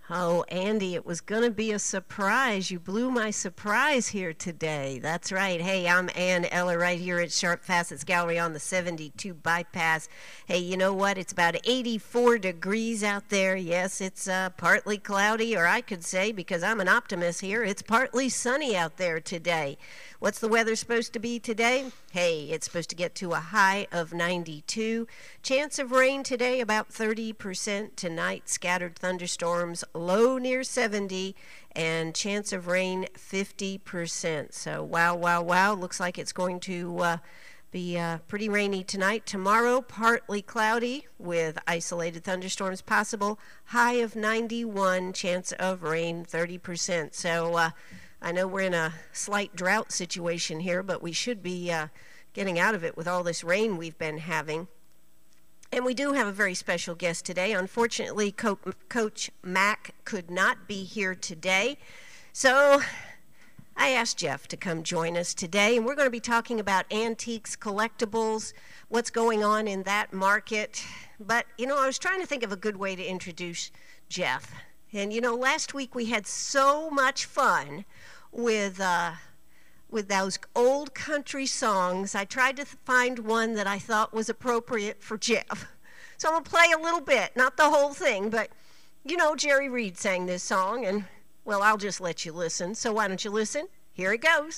Oh, Andy, it was going to be a surprise. You blew my surprise here today. That's right. Hey, I'm Ann Eller right here at Sharp Facets Gallery on the 72 bypass. Hey, you know what? It's about 84 degrees out there. Yes, it's partly cloudy, or I could say, because I'm an optimist here, it's partly sunny out there today. What's the weather supposed to be today? Hey, it's supposed to get to a high of 92. Chance of rain today about 30%. Tonight, scattered thunderstorms, low near 70, and chance of rain 50%. So wow, wow, wow. Looks like it's going to be pretty rainy tonight. Tomorrow, partly cloudy with isolated thunderstorms possible. High of 91, chance of rain 30%. So I know we're in a slight drought situation here, but we should be getting out of it with all this rain we've been having. And we do have a very special guest today. Unfortunately, Coach Mack could not be here today. So I asked Jeff to come join us today, and we're going to be talking about antiques, collectibles, what's going on in that market. But, you know, I was trying to think of a good way to introduce Jeff. And, you know, last week we had so much fun with those old country songs. I tried to find one that I thought was appropriate for Jeff. So I'm going to play a little bit, not the whole thing, but, you know, Jerry Reed sang this song, and, well, I'll just let you listen. So why don't you listen? Here it goes.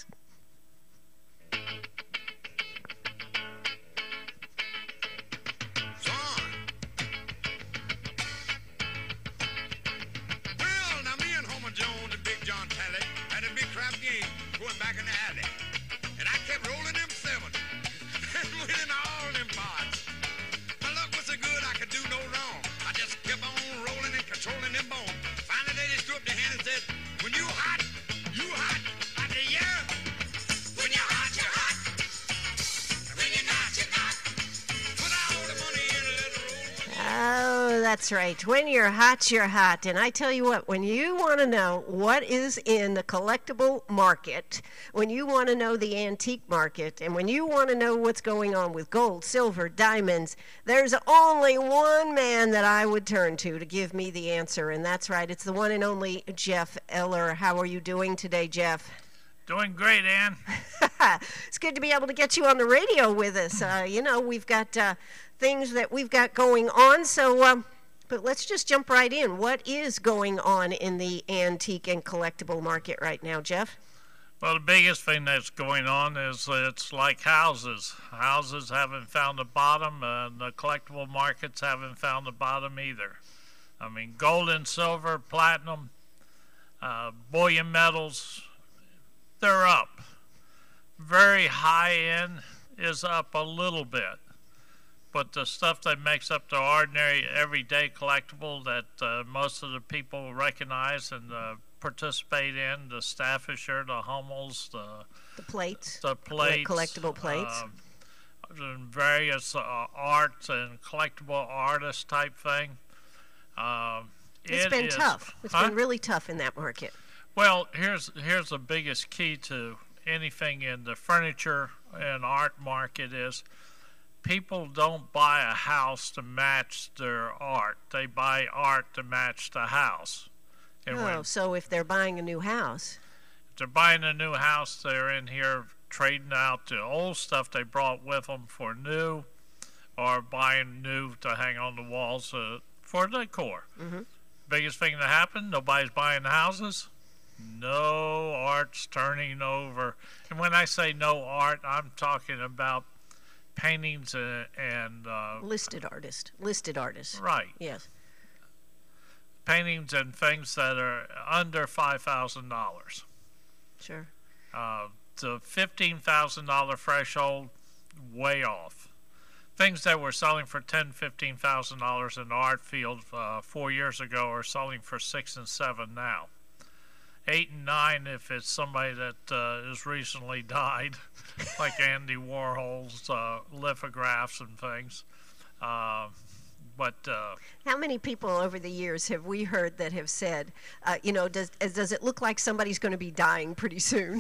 Back in the alley, and I kept rolling them seven and winning all them parts. My luck was so good I could do no wrong. I just kept on rolling and controlling them bones. Finally they just threw up their hand and said, when you hot, I said, yeah. When you're hot, you're hot. When you're not, you're not. Put all the money in and let it roll. Oh, that's right. When you're hot, you're hot. And I tell you what, when you want to know what is in the collectible market, when you want to know the antique market, and when you want to know what's going on with gold, silver, diamonds, there's only one man that I would turn to give me the answer. And that's right. It's the one and only Jeff Eller. How are you doing today, Jeff? Doing great, Ann. It's good to be able to get you on the radio with us. You know, we've got things that we've got going on. So, but let's just jump right in. What is going on in the antique and collectible market right now, Jeff? Well, the biggest thing that's going on is it's like houses. Houses haven't found the bottom, and the collectible markets haven't found the bottom either. I mean, gold and silver, platinum, bullion metals, they're up. Very high end is up a little bit. But the stuff that makes up the ordinary, everyday collectible that most of the people recognize and participate in, the Staffordshire, the Hummels, the plates, the collectible plates, various art and collectible artist type thing. It's been tough. It's been really tough in that market. Well, here's the biggest key to anything in the furniture and art market is people don't buy a house to match their art. They buy art to match the house. And so if they're buying a new house. If they're buying a new house, they're in here trading out the old stuff they brought with them for new, or buying new to hang on the walls for decor. Mm-hmm. Biggest thing that happened, nobody's buying houses. No art's turning over. And when I say no art, I'm talking about paintings and listed artists. Right. Yes. Paintings and things that are under $5,000. Sure. The $15,000 threshold, way off. Things that were selling for $10,000, $15,000 in the art field 4 years ago are selling for $6,000 and $7,000 now. 8 and 9 if it's somebody that has recently died, like Andy Warhol's lithographs and things. But how many people over the years have we heard that have said, you know, does it look like somebody's going to be dying pretty soon?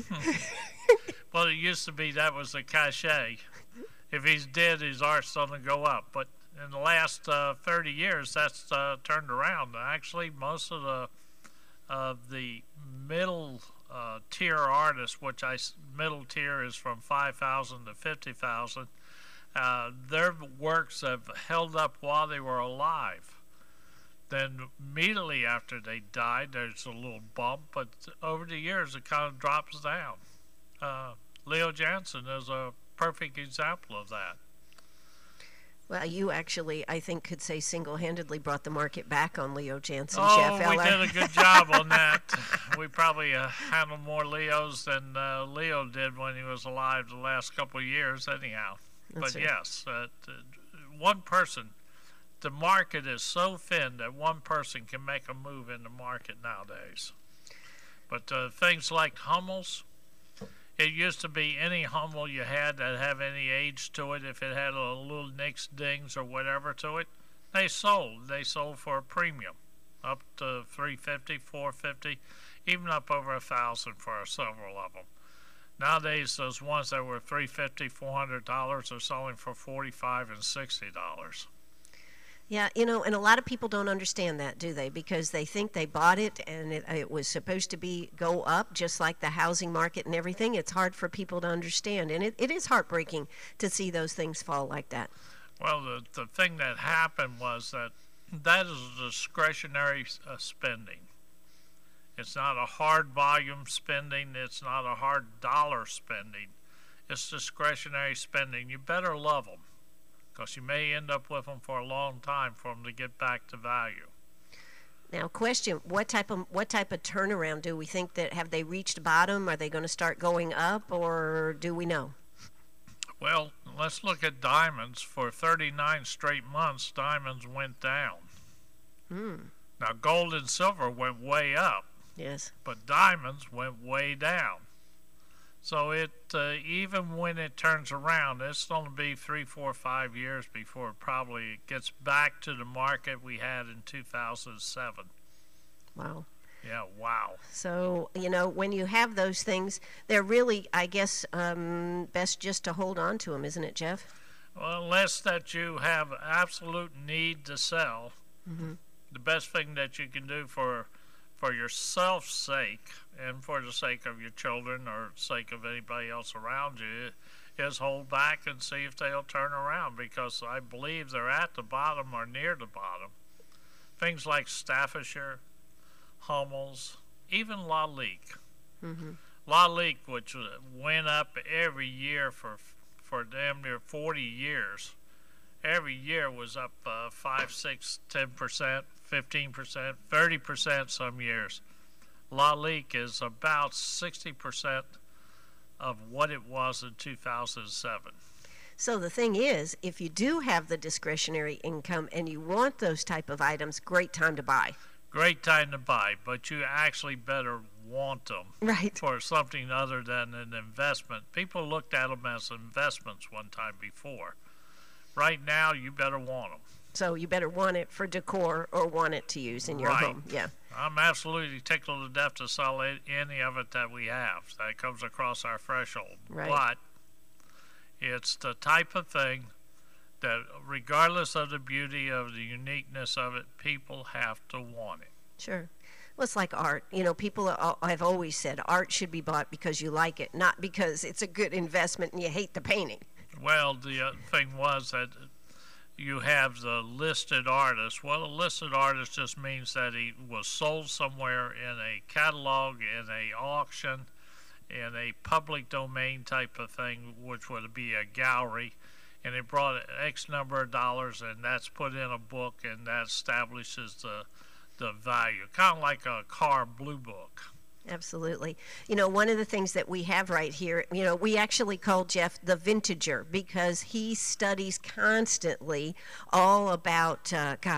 Well, it used to be that was a cachet. If he's dead, his art's going to go up. But in the last 30 years, that's turned around. Actually, most of the middle tier artists, middle tier is from 5,000 to 50,000, their works have held up while they were alive. Then immediately after they died, there's a little bump, but over the years it kind of drops down. Leo Jansen is a perfect example of that. Well, you actually, I think, could say single-handedly brought the market back on Leo Jansen, Oh, Jeff we Eller. did a good job on that. We probably handled more Leos than Leo did when he was alive the last couple of years anyhow. That's But right. yes, one person, the market is so thin that one person can make a move in the market nowadays. But things like Hummels, it used to be any Hummel you had that have any age to it, if it had a little nicks, dings, or whatever to it, they sold. They sold for a premium, up to $350, $450, even up over $1,000 for several of them. Nowadays, those ones that were $350, $400 are selling for $45 and $60. Yeah, you know, and a lot of people don't understand that, do they? Because they think they bought it and it was supposed to go up, just like the housing market and everything. It's hard for people to understand, and it is heartbreaking to see those things fall like that. Well, the thing that happened was that is discretionary spending. It's not a hard volume spending. It's not a hard dollar spending. It's discretionary spending. You better love them, because you may end up with them for a long time for them to get back to value. Now, question: what type of turnaround do we think that have they reached bottom? Are they going to start going up, or do we know? Well, let's look at diamonds. For 39 straight months, diamonds went down. Now, gold and silver went way up, Yes. but diamonds went way down. So even when it turns around, it's going to be 3, 4, 5 years before it probably gets back to the market we had in 2007. Wow. Yeah, wow. So, you know, when you have those things, they're really, I guess, best just to hold on to them, isn't it, Jeff? Well, unless that you have absolute need to sell, the best thing that you can do for yourself's sake and for the sake of your children or sake of anybody else around you is hold back and see if they'll turn around, because I believe they're at the bottom or near the bottom. Things like Staffordshire, Hummels, even Lalique. Lalique, which went up every year for damn near 40 years. Every year was up 5, 6, 10%, 15%, 30% some years. Lalique is about 60% of what it was in 2007. So the thing is, if you do have the discretionary income and you want those type of items, great time to buy. Great time to buy, but you actually better want them Right. for something other than an investment. People looked at them as investments one time before. Right now, you better want them. So you better want it for decor or want it to use in your Right. home. Yeah. I'm absolutely tickled to death to sell any of it that we have that comes across our threshold. Right. But it's the type of thing that, regardless of the beauty of the uniqueness of it, people have to want it. Sure. Well, it's like art. You know, people have always said art should be bought because you like it, not because it's a good investment and you hate the painting. Well, the thing was that you have the listed artist. Well, a listed artist just means that he was sold somewhere in a catalog, in a auction, in a public domain type of thing, which would be a gallery, and it brought X number of dollars, and that's put in a book, and that establishes the value, kind of like a car blue book. Absolutely. You know, one of the things that we have right here, you know, we actually call Jeff the vintager because he studies constantly all about,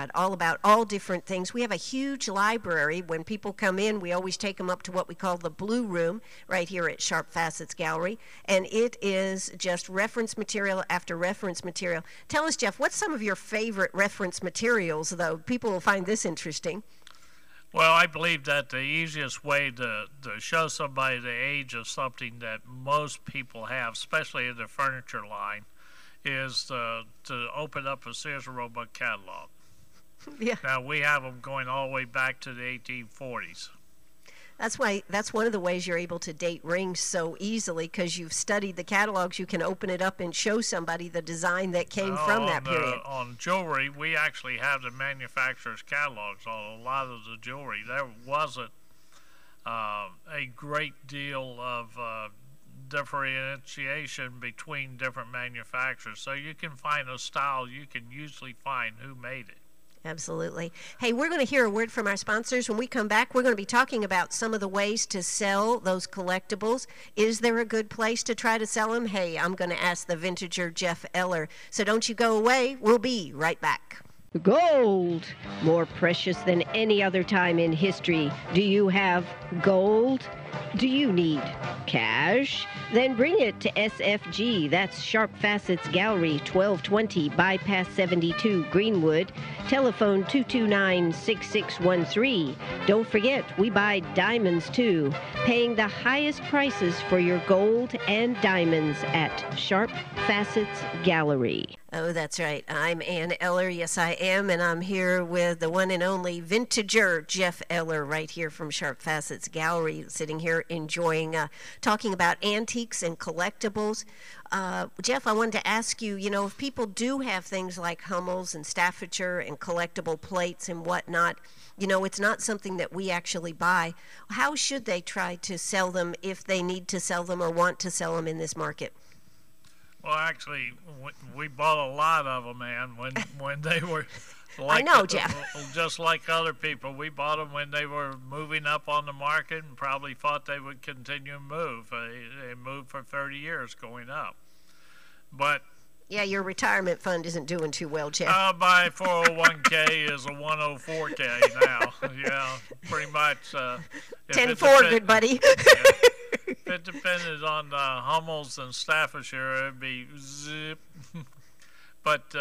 all different things. We have a huge library. When people come in, we always take them up to what we call the Blue Room right here at Sharp Facets Gallery. And it is just reference material after reference material. Tell us, Jeff, what's some of your favorite reference materials, though? People will find this interesting. Well, I believe that the easiest way to show somebody the age of something that most people have, especially in the furniture line, is to open up a Sears and Roebuck catalog. Yeah. Now, we have them going all the way back to the 1840s. That's one of the ways you're able to date rings so easily, because you've studied the catalogs. You can open it up and show somebody the design that came from that period. On jewelry, we actually have the manufacturer's catalogs on a lot of the jewelry. There wasn't a great deal of differentiation between different manufacturers. So you can find a style, you can usually find who made it. Absolutely. Hey, we're going to hear a word from our sponsors. When we come back, we're going to be talking about some of the ways to sell those collectibles. Is there a good place to try to sell them? Hey, I'm going to ask the vintager Jeff Eller. So don't you go away. We'll be right back. Gold, more precious than any other time in history. Do you have gold? Do you need cash? Then bring it to SFG. That's Sharp Facets Gallery, 1220 Bypass 72, Greenwood. Telephone 229-6613. Don't forget, we buy diamonds too. Paying the highest prices for your gold and diamonds at Sharp Facets Gallery. Oh, that's right. I'm Ann Eller. Yes, I am. And I'm here with the one and only vintager, Jeff Eller, right here from Sharp Facets Gallery, sitting here enjoying, talking about antiques and collectibles. Jeff, I wanted to ask you, if people do have things like Hummels and Staffordshire and collectible plates and whatnot, it's not something that we actually buy. How should they try to sell them if they need to sell them or want to sell them in this market? Well, actually, we bought a lot of them, man, when they were I know, Jeff. Just like other people. We bought them when they were moving up on the market and probably thought they would continue to move. They moved for 30 years going up. But yeah, your retirement fund isn't doing too well, Jeff. My 401k is a 104k now. Yeah, pretty much. 10-4, good buddy. If it depended on Hummels and Staffordshire, it'd be zip. But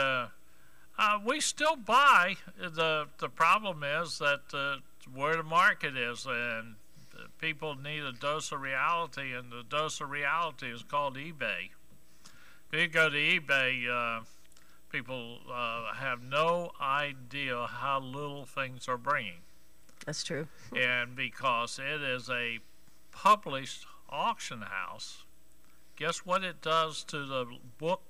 we still buy. The problem is that where the market is, and people need a dose of reality, and the dose of reality is called eBay. If you go to eBay, people have no idea how little things are bringing. That's true. And because it is a published auction house, guess what it does to the book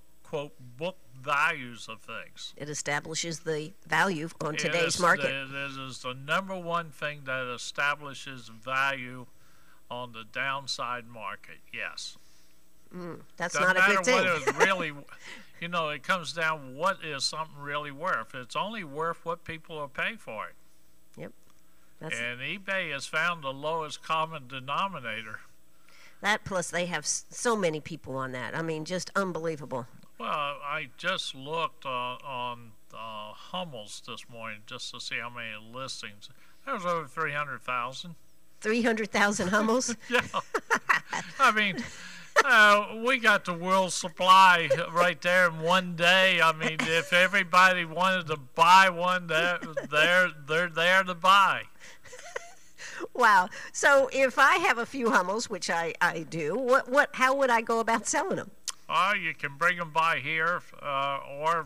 values of things? It establishes the value on today's market. It is the number one thing that establishes value on the downside market, yes. That's not a good thing. What it really, it comes down what is something really worth. It's only worth what people will pay for it. Yep. And eBay has found the lowest common denominator. That plus they have so many people on that. I mean, just unbelievable. Well, I just looked on Hummels this morning just to see how many listings. There was over 300,000. 300,000 Hummels? Yeah. I mean, we got the world supply right there in one day. I mean, if everybody wanted to buy one, they're there to buy. Wow. So if I have a few Hummels, which I do, how would I go about selling them? You can bring them by here, or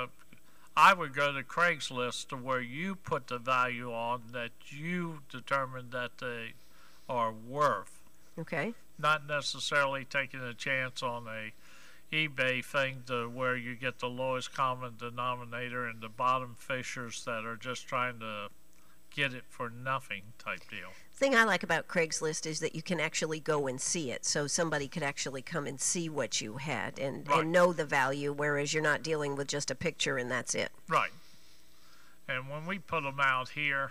I would go to Craigslist, to where you put the value on that you determine that they are worth. Okay. Not necessarily taking a chance on a eBay thing to where you get the lowest common denominator and the bottom fishers that are just trying to get it for nothing type deal. The thing I like about Craigslist is that you can actually go and see it. So somebody could actually come and see what you had and know the value, whereas you're not dealing with just a picture and that's it. Right. And when we put them out here,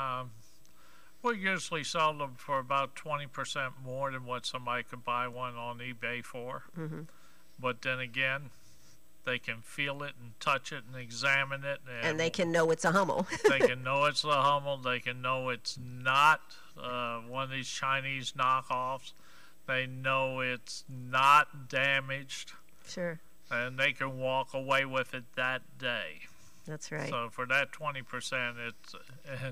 we usually sell them for about 20% more than what somebody could buy one on eBay for. Mm-hmm. But then again, they can feel it and touch it and examine it. And they can know it's a Hummel. They can know it's a Hummel. They can know it's not one of these Chinese knockoffs. They know it's not damaged. Sure. And they can walk away with it that day. That's right. So for that 20%,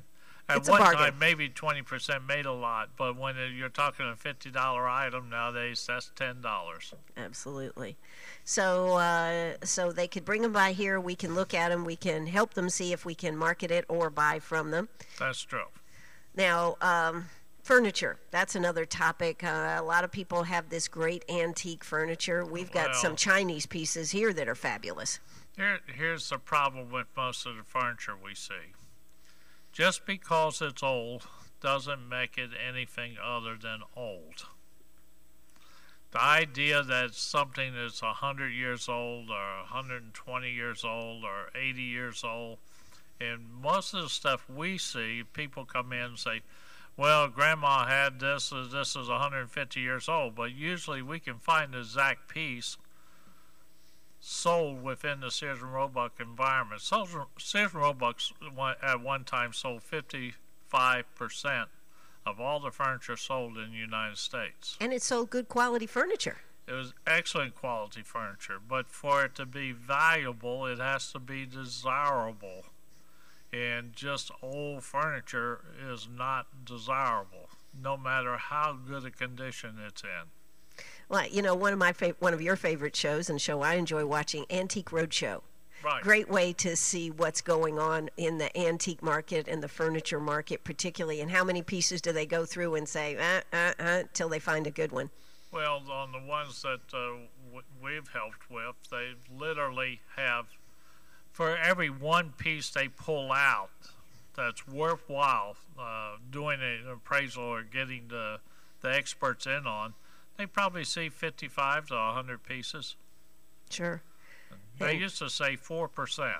At It's a one bargain. time, maybe 20% made a lot, but when you're talking a $50 item nowadays, that's $10. Absolutely. So they could bring them by here. We can look at them. We can help them see if we can market it or buy from them. That's true. Now, furniture. That's another topic. A lot of people have this great antique furniture. We've got Well- some Chinese pieces here that are fabulous. Here's the problem with most of the furniture we see. Just because it's old doesn't make it anything other than old. The idea that something is 100 years old or 120 years old or 80 years old, and most of the stuff we see, people come in and say, well, Grandma had this is 150 years old, but usually we can find the exact piece sold within the Sears and Roebuck environment. Sears and Roebuck at one time sold 55% of all the furniture sold in the United States. And it's sold good quality furniture. It was excellent quality furniture, but for it to be valuable, it has to be desirable. And just old furniture is not desirable, no matter how good a condition it's in. Well, you know, one of your favorite shows and show I enjoy watching, Antique Roadshow. Right. Great way to see what's going on in the antique market and the furniture market particularly, and how many pieces do they go through and say, till they find a good one. Well, on the ones that we've helped with, they literally have, for every one piece they pull out that's worthwhile doing an appraisal or getting the experts in on, they probably see 55 to 100 pieces. Sure. They used to say 4%.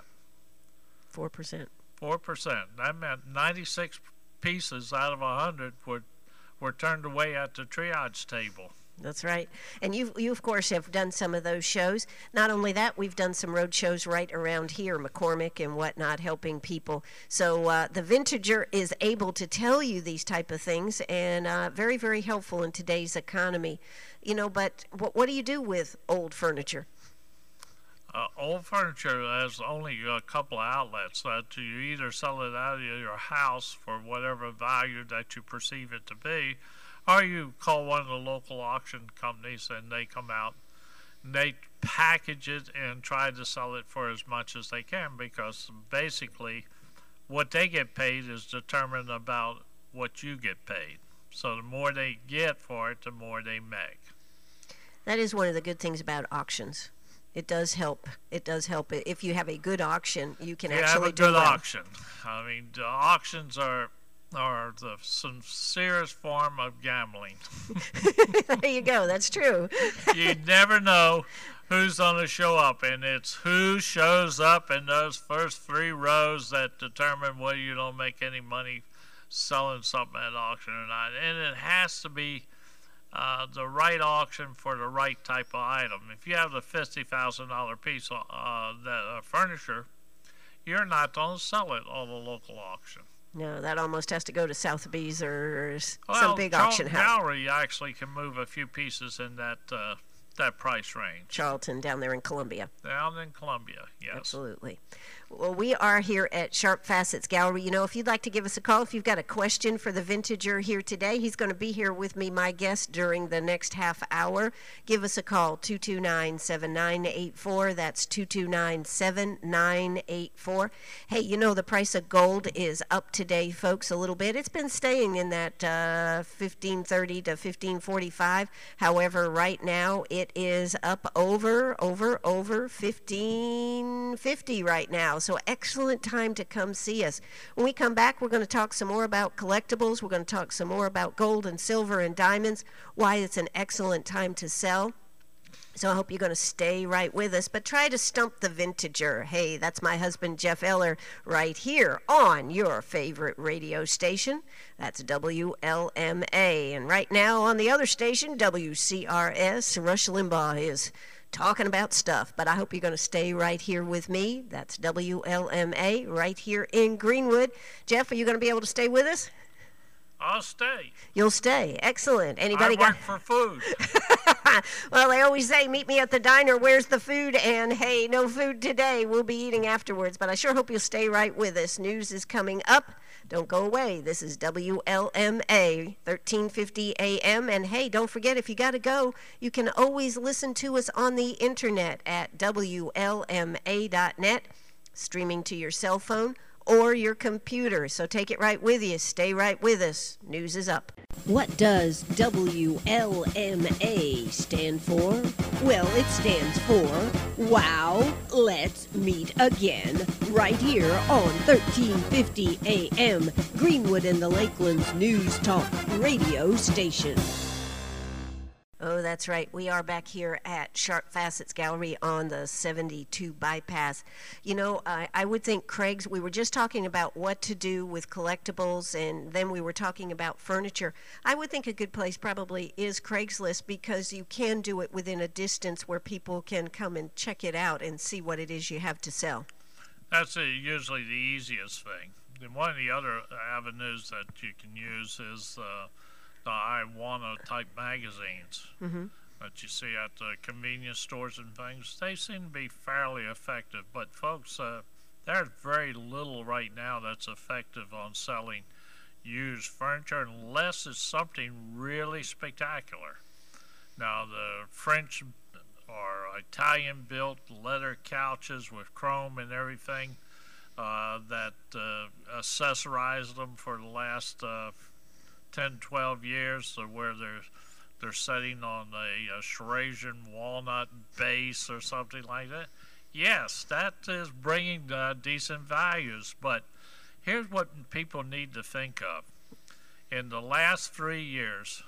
4%. 4%. That meant 96 pieces out of 100 were turned away at the triage table. That's right. And you of course have done some of those shows. Not only that, we've done some road shows right around here, McCormick and whatnot, helping people. So the Vintager is able to tell you these type of things, and very, very helpful in today's economy. You know, but what do you do with old furniture? Old furniture has only a couple of outlets. That you either sell it out of your house for whatever value that you perceive it to be, or you call one of the local auction companies and they come out and they package it and try to sell it for as much as they can, because basically what they get paid is determined about what you get paid. So the more they get for it, the more they make. That is one of the good things about auctions. It does help. It does help. If you have a good auction, you can You actually have a do good well. auction. I mean, the auctions are the sincerest form of gambling. There you go. That's true. You never know who's going to show up, and it's who shows up in those first 3 rows that determine whether you don't make any money selling something at auction or not. And it has to be the right auction for the right type of item. If you have the $50,000 piece of furniture, you're not going to sell it on the local auction. No, that almost has to go to Sotheby's or some Well, big Charlton auction house. Gallery actually can move a few pieces in that price range. Charlton down there in Columbia. Down in Columbia, yes. Absolutely. Well, we are here at Sharp Facets Gallery. You know, if you'd like to give us a call, if you've got a question for the Vintager here today, he's going to be here with me, my guest, during the next half hour. Give us a call, 229-7984. That's 229-7984. Hey, you know, the price of gold is up today, folks, a little bit. It's been staying in that 1530 to 1545. However, right now it is up over 1550 right now. So excellent time to come see us. When we come back, we're going to talk some more about collectibles. We're going to talk some more about gold and silver and diamonds, why it's an excellent time to sell. So I hope you're going to stay right with us, but try to stump the Vintager. Hey, that's my husband, Jeff Eller, right here on your favorite radio station. That's WLMA. And right now on the other station, WCRS, Rush Limbaugh is talking about stuff, but I hope you're going to stay right here with me. That's WLMA right here in Greenwood. Jeff, are you going to be able to stay with us? I'll stay. You'll stay. Excellent. I Anybody work for food. Well, they always say, meet me at the diner, where's the food? And hey, no food today. We'll be eating afterwards, but I sure hope you'll stay right with us. News is coming up. Don't go away. This is WLMA 1350 AM. And hey, don't forget, if you got to go, you can always listen to us on the internet at WLMA.net, streaming to your cell phone or your computer. So take it right with you. Stay right with us. News is up. What does WLMA stand for? Well, it stands for Wow, Let's Meet Again, right here on 1350 AM, Greenwood and the Lakelands News Talk radio station. Oh, that's right. We are back here at Sharp Facets Gallery on the 72 bypass. You know, I would think Craig's, we were just talking about what to do with collectibles, and then we were talking about furniture. I would think a good place probably is Craigslist, because you can do it within a distance where people can come and check it out and see what it is you have to sell. That's usually the easiest thing. And one of the other avenues that you can use is the I Wanna type magazines that you see at the convenience stores and things. They seem to be fairly effective, but folks, there's very little right now that's effective on selling used furniture unless it's something really spectacular. Now, the French or Italian built leather couches with chrome and everything that accessorized them for the last 10, 12 years, where they're setting on a Eurasian walnut base or something like that. Yes, that is bringing decent values, but here's what people need to think of. In the last 3 years,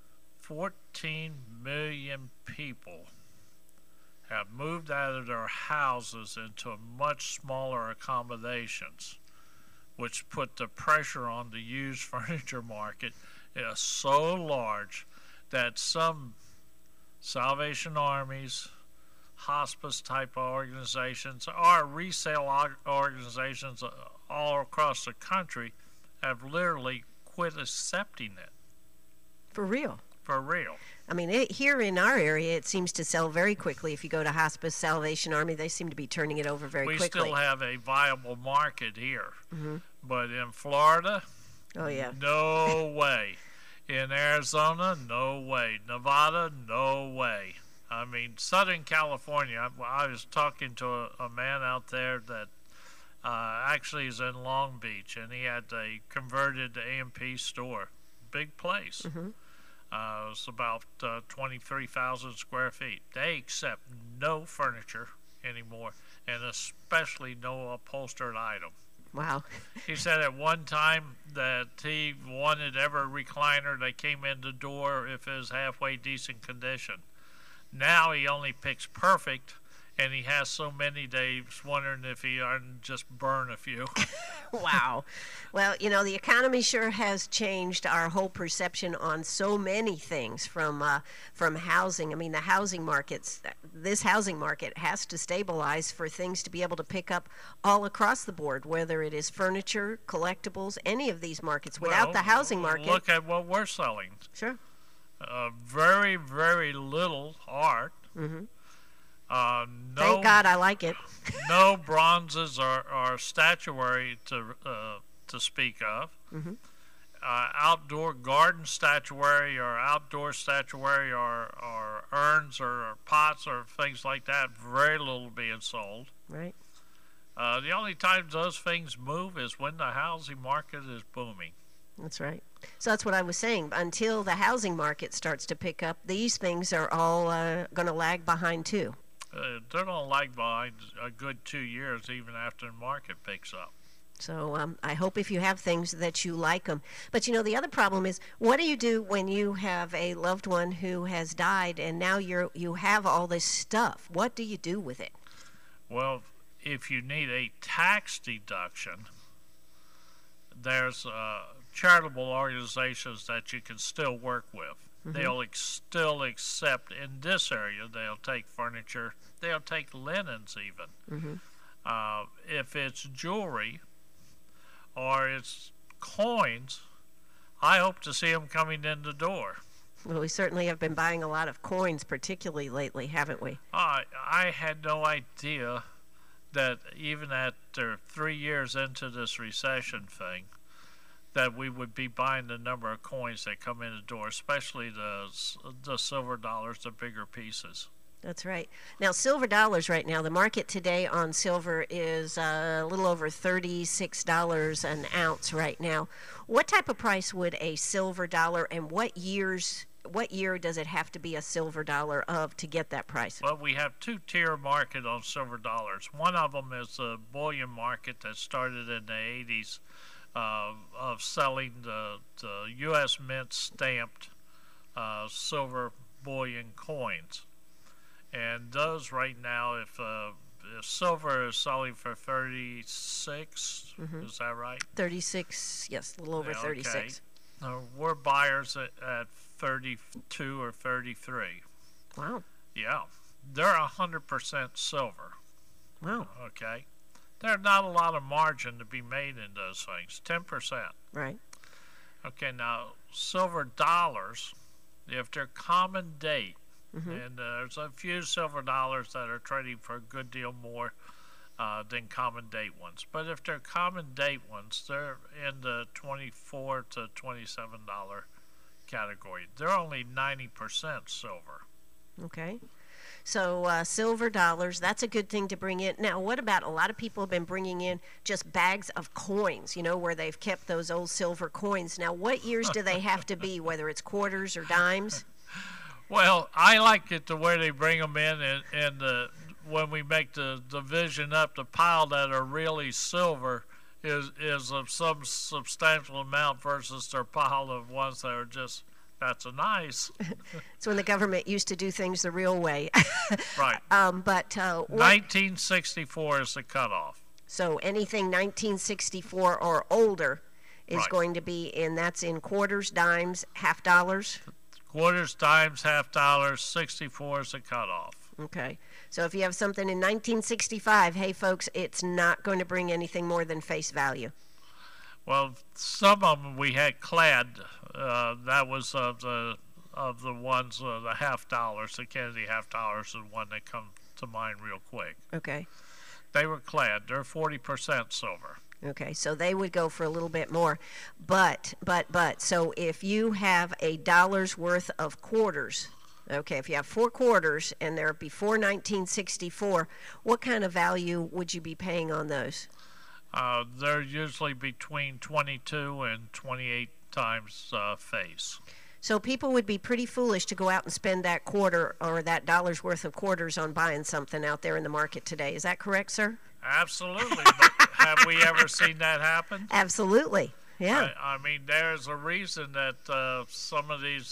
14 million people have moved out of their houses into much smaller accommodations, which put the pressure on the used furniture market is so large that some Salvation Armies, hospice type organizations, or resale organizations all across the country have literally quit accepting it. For real? For real. I mean, here in our area, it seems to sell very quickly. If you go to Hospice, Salvation Army, they seem to be turning it over very quickly. We still have a viable market here. But in Florida, oh yeah, no way. In Arizona, no way. Nevada, no way. I mean, Southern California, I was talking to a man out there that actually is in Long Beach, and he had a converted AMP store. Big place. It's about 23,000 square feet. They accept no furniture anymore, and especially no upholstered item. Wow. He said at one time that he wanted every recliner that came in the door if it was halfway decent condition. Now he only picks perfect, and he has so many days wondering if he ought just burn a few. Wow. Well, you know, the economy sure has changed our whole perception on so many things, from housing. I mean, the housing markets, this housing market has to stabilize for things to be able to pick up all across the board, whether it is furniture, collectibles, any of these markets. Without the housing market. Look at what we're selling. Sure. Very, very little art. Thank God I like it. No bronzes or statuary to speak of. Outdoor garden statuary or outdoor statuary or urns or pots or things like that, very little being sold. Right. The only time those things move is when the housing market is booming. That's right. So that's what I was saying. Until the housing market starts to pick up, these things are all going to lag behind too. They're going to lag behind a good 2 years even after the market picks up. So I hope if you have things that you like them. But, you know, the other problem is, what do you do when you have a loved one who has died and now you have all this stuff? What do you do with it? Well, if you need a tax deduction, there's charitable organizations that you can still work with. They'll still accept, in this area, they'll take furniture, they'll take linens even. If it's jewelry or it's coins, I hope to see them coming in the door. Well, we certainly have been buying a lot of coins, particularly lately, haven't we? I had no idea that even at 3 years into this recession thing, that we would be buying the number of coins that come in the door, especially the silver dollars, the bigger pieces. That's right. Now, silver dollars right now, the market today on silver is a little over $36 an ounce right now. What type of price would a silver dollar, and what year does it have to be a silver dollar of to get that price? Well, we have two-tier market on silver dollars. One of them is the bullion market that started in the 80s of selling the U.S. Mint stamped silver bullion coins. And those right now, if silver is selling for 36, is that right? 36, yes, a little over 36. We're buyers at 32 or 33. Wow. Yeah. They're 100% silver. Wow. Okay. There's not a lot of margin to be made in those things, 10%. Right. Okay, now, silver dollars, if they're common date, and there's a few silver dollars that are trading for a good deal more than common date ones. But if they're common date ones, they're in the $24 to $27 category. They're only 90% silver. Okay. So silver dollars, that's a good thing to bring in. Now, what about a lot of people have been bringing in just bags of coins, where they've kept those old silver coins. Now, what years do they have to be, whether it's quarters or dimes? Well, I like it the way they bring them in, and when we make the division up, the pile that are really silver is of some substantial amount versus their pile of ones that are just, that's a nice. It's when the government used to do things the real way. Right. But 1964 is the cutoff. So anything 1964 or older is Right. going to be that's in quarters, dimes, half dollars. Quarters, dimes, half dollars, 64 is the cutoff. Okay. So if you have something in 1965, hey folks, it's not going to bring anything more than face value. Well, some of them we had clad. That was of the ones, the half dollars. The Kennedy half dollars is one that comes to mind real quick. Okay. They were clad. They're 40% silver. Okay, so they would go for a little bit more. But, so if you have a dollar's worth of quarters, okay, if you have 4 quarters and they're before 1964, what kind of value would you be paying on those? They're usually between 22 and 28 times face. So people would be pretty foolish to go out and spend that quarter or that dollar's worth of quarters on buying something out there in the market today. Is that correct, sir? Absolutely. But have we ever seen that happen? Absolutely. Yeah. I mean, there's a reason that some of these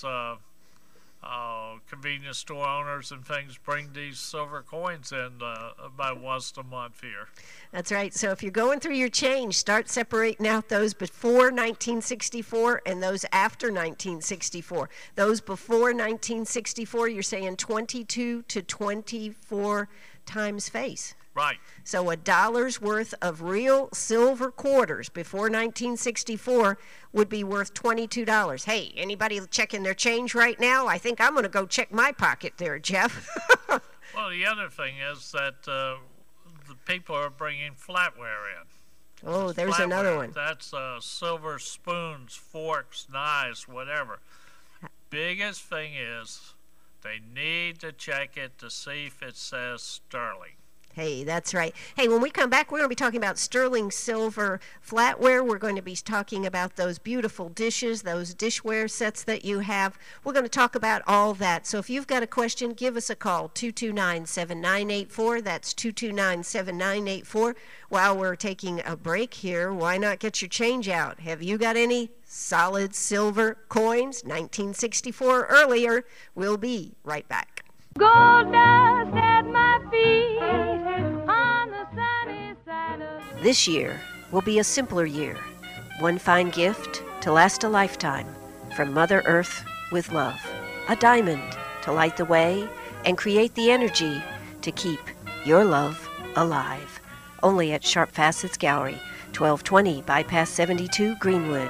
convenience store owners and things bring these silver coins in about once a month here. That's right. So if you're going through your change, start separating out those before 1964 and those after 1964. Those before 1964, you're saying 22 to 24 times face. Right. So a dollar's worth of real silver quarters before 1964 would be worth $22. Hey, anybody checking their change right now? I think I'm going to go check my pocket there, Jeff. Well, the other thing is that the people are bringing flatware in. Oh, there's another one. That's silver spoons, forks, knives, whatever. Biggest thing is they need to check it to see if it says sterling. Hey, that's right. Hey, when we come back, we're going to be talking about sterling silver flatware. We're going to be talking about those beautiful dishes, those dishware sets that you have. We're going to talk about all that. So if you've got a question, give us a call, 229-7984. That's 229-7984. While we're taking a break here, why not get your change out? Have you got any solid silver coins, 1964 or earlier? We'll be right back. Gold dust at my feet on the sunny side of... This year will be a simpler year. One fine gift to last a lifetime from Mother Earth with love. A diamond to light the way and create the energy to keep your love alive. Only at Sharp Facets Gallery, 1220 Bypass 72 Greenwood,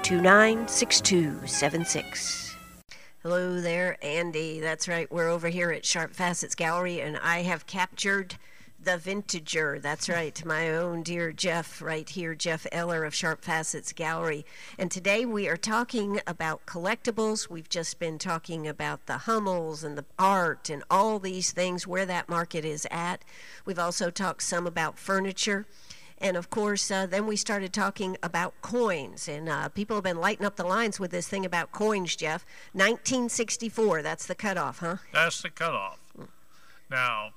229-6276. Hello there, Andy. That's right. We're over here at Sharp Facets Gallery, and I have captured The Vintager, that's right. My own dear Jeff right here, Jeff Eller of Sharp Facets Gallery. And today we are talking about collectibles. We've just been talking about the Hummels and the art and all these things, where that market is at. We've also talked some about furniture. And of course, then we started talking about coins. And people have been lighting up the lines with this thing about coins, Jeff. 1964, that's the cutoff, huh? That's the cutoff. Now,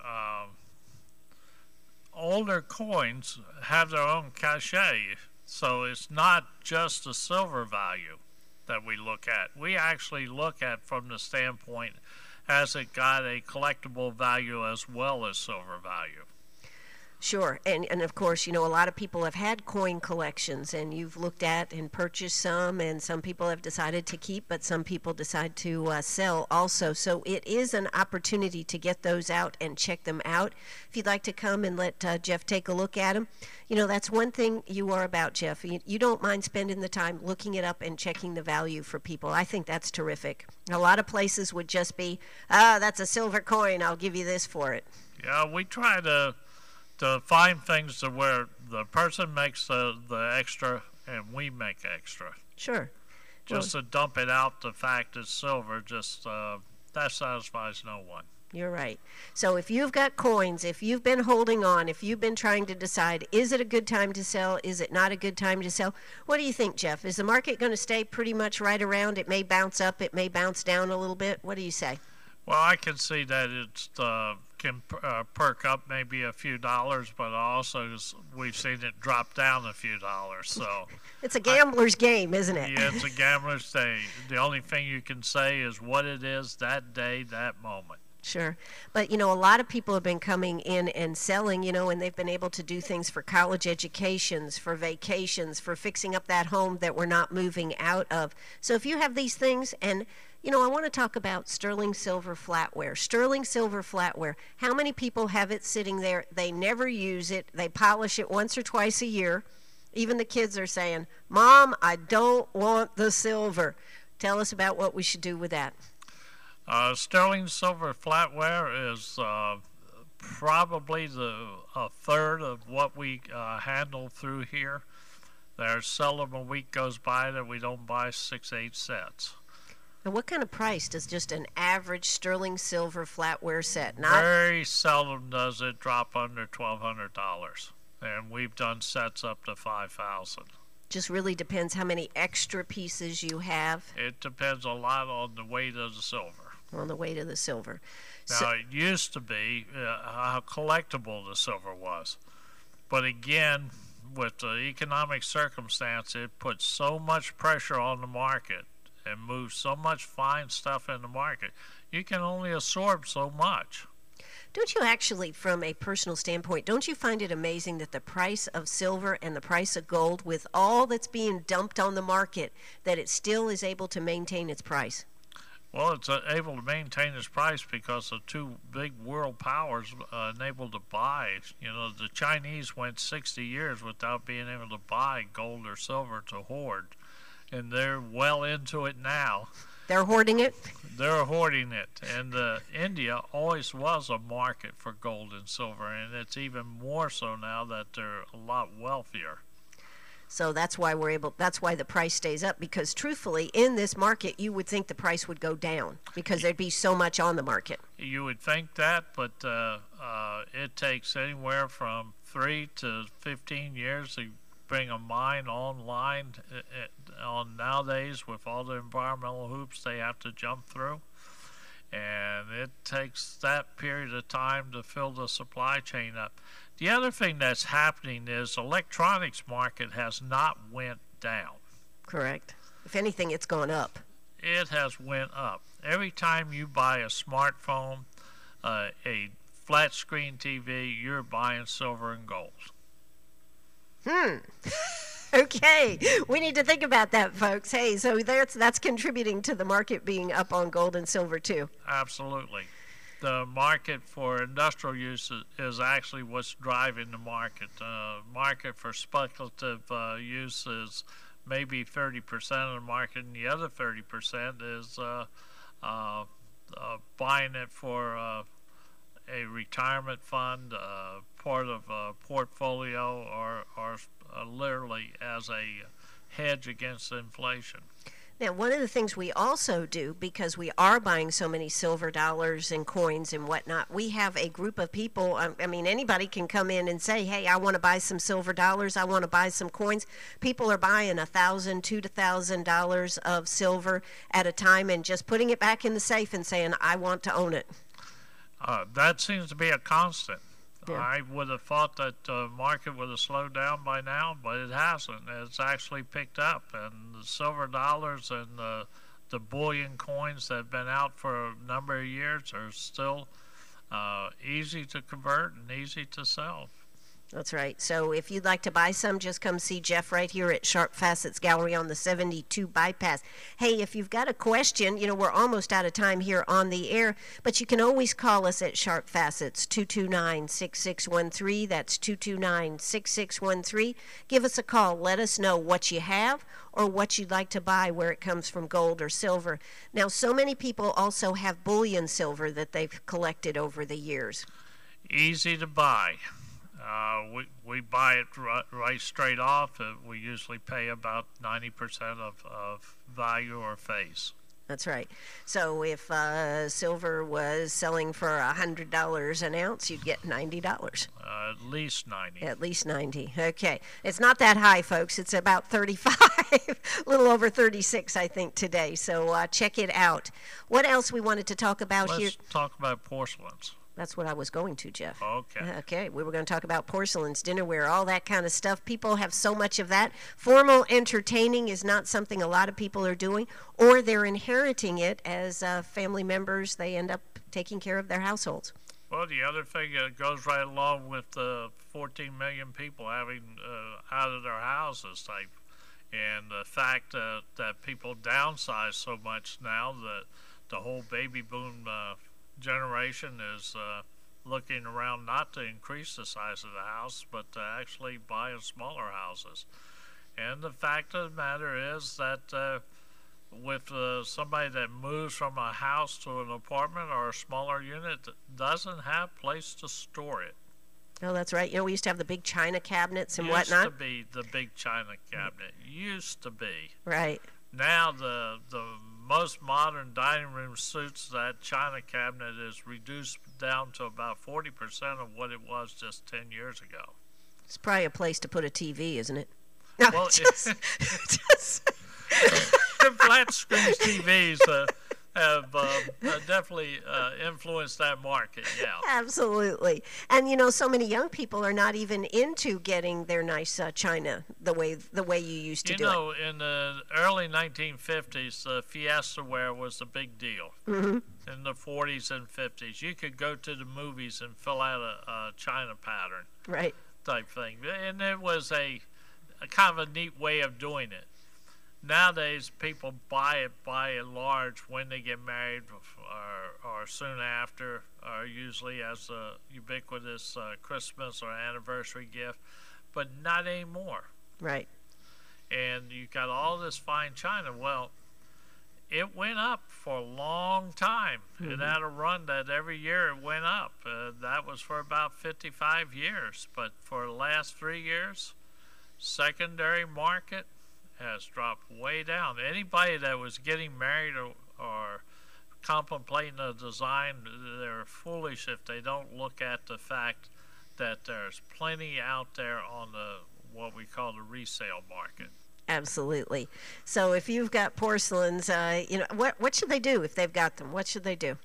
older coins have their own cachet, so it's not just the silver value that we look at. We actually look at from the standpoint, has it got a collectible value as well as silver value? Sure, and of course, you know, a lot of people have had coin collections, and you've looked at and purchased some, and some people have decided to keep, but some people decide to sell also. So it is an opportunity to get those out and check them out. If you'd like to come and let Jeff take a look at them, you know, that's one thing you are about, Jeff. You don't mind spending the time looking it up and checking the value for people. I think that's terrific. A lot of places would just be, that's a silver coin, I'll give you this for it. Yeah, we try to find things to where the person makes the extra and we make extra. Sure. Just to dump it out, the fact it's silver, just that satisfies no one. You're right. So if you've got coins, if you've been holding on, if you've been trying to decide, is it a good time to sell? Is it not a good time to sell? What do you think, Jeff? Is the market going to stay pretty much right around? It may bounce up. It may bounce down a little bit. What do you say? Well, I can see that it can perk up maybe a few dollars, but also we've seen it drop down a few dollars. So it's a gambler's game, isn't it? Yeah, it's a gambler's day. The only thing you can say is what it is that day, that moment. Sure. But, you know, a lot of people have been coming in and selling, you know, and they've been able to do things for college educations, for vacations, for fixing up that home that we're not moving out of. So if you have these things, and, you know, I want to talk about sterling silver flatware. Sterling silver flatware. How many people have it sitting there? They never use it. They polish it once or twice a year. Even the kids are saying, Mom, I don't want the silver. Tell us about what we should do with that. Sterling silver flatware is probably a third of what we handle through here. There's seldom a week goes by that we don't buy 6-8 sets. And what kind of price does just an average sterling silver flatware set? Very seldom does it drop under $1,200, and we've done sets up to $5,000. Just really depends how many extra pieces you have. It depends a lot on the weight of the silver. On the weight of the silver. Now, it used to be how collectible the silver was. But again, with the economic circumstance, it puts so much pressure on the market and moves so much fine stuff in the market. You can only absorb so much. Don't you actually, from a personal standpoint, don't you find it amazing that the price of silver and the price of gold, with all that's being dumped on the market, that it still is able to maintain its price? Well, it's able to maintain its price because the two big world powers enabled to buy. You know, the Chinese went 60 years without being able to buy gold or silver to hoard, and they're well into it now. They're hoarding it? They're hoarding it. And India always was a market for gold and silver, and it's even more so now that they're a lot wealthier. So that's why that's why the price stays up, because truthfully, in this market, you would think the price would go down because there'd be so much on the market. You would think that, but it takes anywhere from 3 to 15 years to bring a mine online on nowadays with all the environmental hoops they have to jump through. And it takes that period of time to fill the supply chain up. The other thing that's happening is the electronics market has not went down. Correct. If anything, it's gone up. It has went up. Every time you buy a smartphone, a flat screen TV, you're buying silver and gold. Okay, we need to think about that, folks. Hey, so that's contributing to the market being up on gold and silver too. Absolutely. The market for industrial use is actually what's driving the market. Market for speculative use is maybe 30% of the market, and the other 30% is buying it for a retirement fund, part of a portfolio, or literally as a hedge against inflation. Now, one of the things we also do, because we are buying so many silver dollars and coins and whatnot, we have a group of people. I mean, anybody can come in and say, hey, I want to buy some silver dollars. I want to buy some coins. People are buying $1,000, $2,000 of silver at a time and just putting it back in the safe and saying, I want to own it. That seems to be a constant. Yeah. I would have thought that the market would have slowed down by now, but it hasn't. It's actually picked up, and the silver dollars and the bullion coins that have been out for a number of years are still easy to convert and easy to sell. That's right. So if you'd like to buy some, just come see Jeff right here at Sharp Facets Gallery on the 72 bypass. Hey, if you've got a question, we're almost out of time here on the air, but you can always call us at Sharp Facets, 229-6613. That's 229-6613. Give us a call. Let us know what you have or what you'd like to buy, where it comes from, gold or silver. Now, so many people also have bullion silver that they've collected over the years. Easy to buy. We buy it right straight off. We usually pay about 90% of value or face. That's right. So if silver was selling for $100 an ounce, you'd get $90. At least 90. At least 90. Okay. It's not that high, folks. It's about 35, a little over 36, I think, today. So check it out. What else we wanted to talk about here? Let's talk about porcelains. That's what I was going to, Jeff. Okay. Okay, we were going to talk about porcelains, dinnerware, all that kind of stuff. People have so much of that. Formal entertaining is not something a lot of people are doing, or they're inheriting it as family members. They end up taking care of their households. Well, the other thing that goes right along with the 14 million people having out of their houses type, and the fact that people downsize so much now that the whole baby boom generation is looking around not to increase the size of the house, but to actually buy smaller houses. And the fact of the matter is that with somebody that moves from a house to an apartment or a smaller unit doesn't have place to store it. Oh, that's right. We used to have the big china cabinets and whatnot. Used to be the big china cabinet. Used to be. Right. Now the most modern dining room suits that china cabinet is reduced down to about 40% of what it was just 10 years ago. It's probably a place to put a TV, isn't it? No, Well, just flat screen TVs have definitely influenced that market, yeah. Absolutely. And so many young people are not even into getting their nice china the way you used to do it. In the early 1950s, Fiesta ware was the big deal. Mm-hmm. In the 40s and 50s, you could go to the movies and fill out a china pattern Right. type thing, and it was a kind of a neat way of doing it. Nowadays, people buy it by and large when they get married or soon after, or usually as a ubiquitous Christmas or anniversary gift, but not anymore. Right. And you got all this fine china. Well, it went up for a long time. Mm-hmm. It had a run that every year it went up. That was for about 55 years. But for the last 3 years, secondary market has dropped way down. Anybody that was getting married or contemplating a design, they're foolish if they don't look at the fact that there's plenty out there on what we call the resale market. Absolutely. So if you've got porcelains, what should they do if they've got them? What should they do?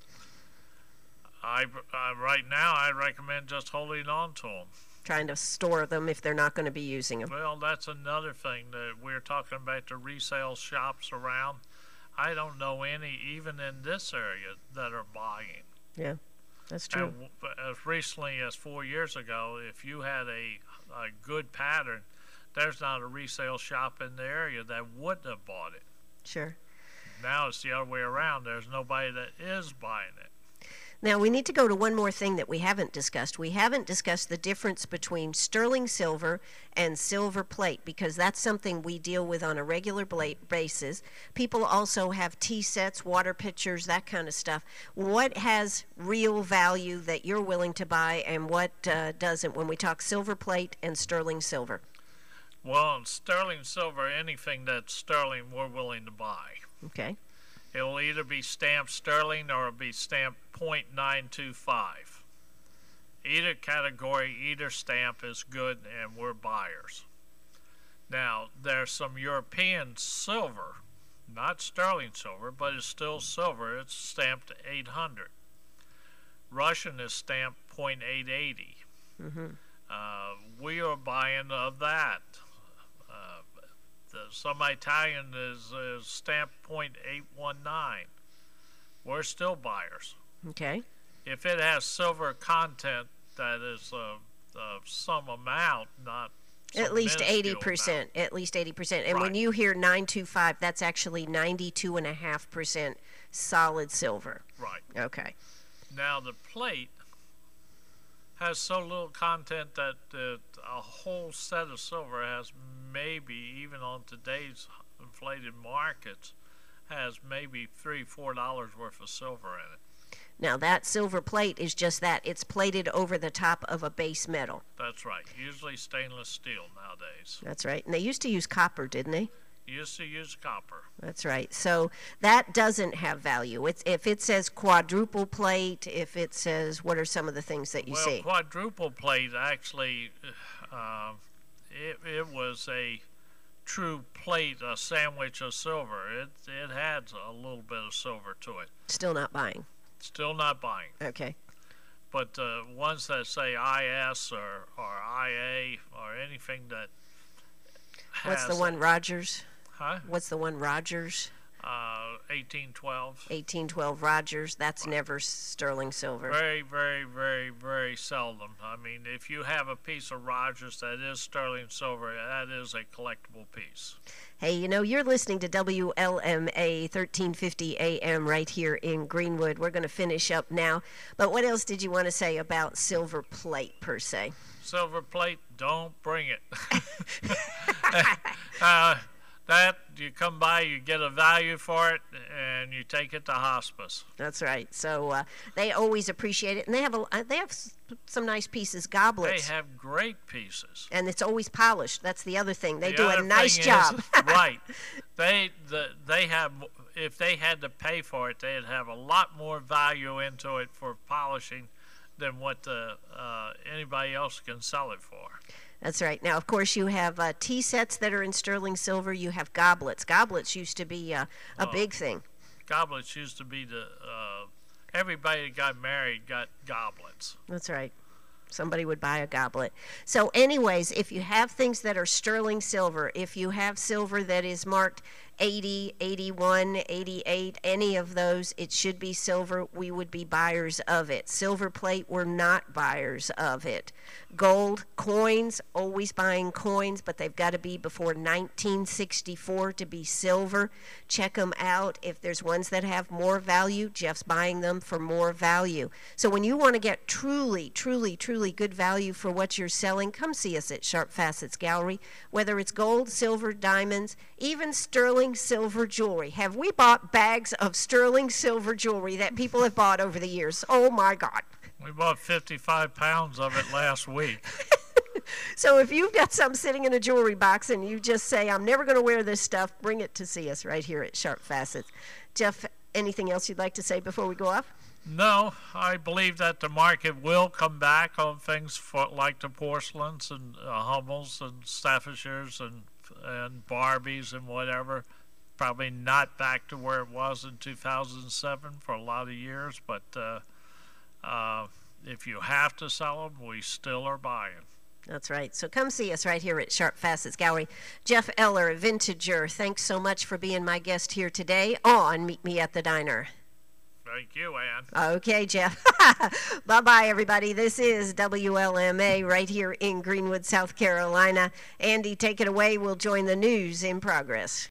Right now, I recommend just holding on to them. Trying to store them if they're not going to be using them. Well, that's another thing that we're talking about, the resale shops around. I don't know any, even in this area, that are buying. Yeah, that's true. And as recently as 4 years ago, if you had a good pattern, there's not a resale shop in the area that wouldn't have bought it. Sure. Now it's the other way around. There's nobody that is buying it. Now, we need to go to one more thing that we haven't discussed. We haven't discussed the difference between sterling silver and silver plate, because that's something we deal with on a regular basis. People also have tea sets, water pitchers, that kind of stuff. What has real value that you're willing to buy, and what doesn't when we talk silver plate and sterling silver? Well, sterling silver, anything that's sterling, we're willing to buy. Okay. It'll either be stamped sterling or it'll be stamped .925. Either category, either stamp is good, and we're buyers. Now, there's some European silver, not sterling silver, but it's still silver. It's stamped 800. Russian is stamped .880. We are buying of that. Some Italian is stamped .819. We're still buyers. Okay. If it has silver content that is some amount, not some At least minuscule 80%. amount. At least 80%. And when Right. you hear 925, that's actually 92.5% solid silver. Right. Okay. Now the plate has so little content that a whole set of silver has maybe, even on today's inflated markets, has maybe $3-4 worth of silver in it. Now, that silver plate is just that. It's plated over the top of a base metal. That's right. Usually stainless steel nowadays. That's right. And they used to use copper, didn't they? Used to use copper. That's right. So that doesn't have value. It's, if it says quadruple plate, if it says, what are some of the things that you Well, see? quadruple plate actually, it was a true plate, a sandwich of silver. It had a little bit of silver to it. Still not buying. Still not buying. Okay. But ones that say IS or IA or anything that has... What's the one, Rogers? Huh? What's the one, Rogers? 1812. 1812 Rogers. That's never sterling silver. Very, very, very, very seldom. I mean, if you have a piece of Rogers that is sterling silver, that is a collectible piece. Hey, you know, you're listening to WLMA 1350 AM right here in Greenwood. We're going to finish up now. But what else did you want to say about silver plate, per se? Silver plate, don't bring it. That, you come by, you get a value for it, and you take it to hospice. That's right. So they always appreciate it. And they have some nice pieces, goblets. They have great pieces. And it's always polished. That's the other thing. They The do a other nice thing job. is, right. They have, if they had to pay for it, they'd have a lot more value into it for polishing than what anybody else can sell it for. That's right. Now, of course, you have tea sets that are in sterling silver. You have goblets. Goblets used to be a big thing. Goblets used to be everybody that got married got goblets. That's right. Somebody would buy a goblet. So anyways, if you have things that are sterling silver, if you have silver that is marked 80, 81, 88, any of those, it should be silver. We would be buyers of it. Silver plate, we're not buyers of it. Gold, coins, always buying coins, but they've got to be before 1964 to be silver. Check them out. If there's ones that have more value, Jeff's buying them for more value. So when you want to get truly, truly, truly good value for what you're selling, come see us at Sharp Facets Gallery. Whether it's gold, silver, diamonds, even sterling silver jewelry. Have we bought bags of sterling silver jewelry that people have bought over the years? Oh my God. We bought 55 pounds of it last week. So if you've got something sitting in a jewelry box and you just say, I'm never going to wear this stuff, bring it to see us right here at Sharp Facets. Jeff, anything else you'd like to say before we go off? No, I believe that the market will come back on things like the porcelains and Hummels and Staffordshires and Barbies and whatever. Probably not back to where it was in 2007 for a lot of years, but if you have to sell them, we still are buying. That's right. So come see us right here at Sharp Facets Gallery. Jeff Eller, Vintager, thanks so much for being my guest here today on Meet Me at the Diner. Thank you, Ann. Okay, Jeff. Bye-bye, everybody. This is WLMA right here in Greenwood, South Carolina. Andy, take it away. We'll join the news in progress.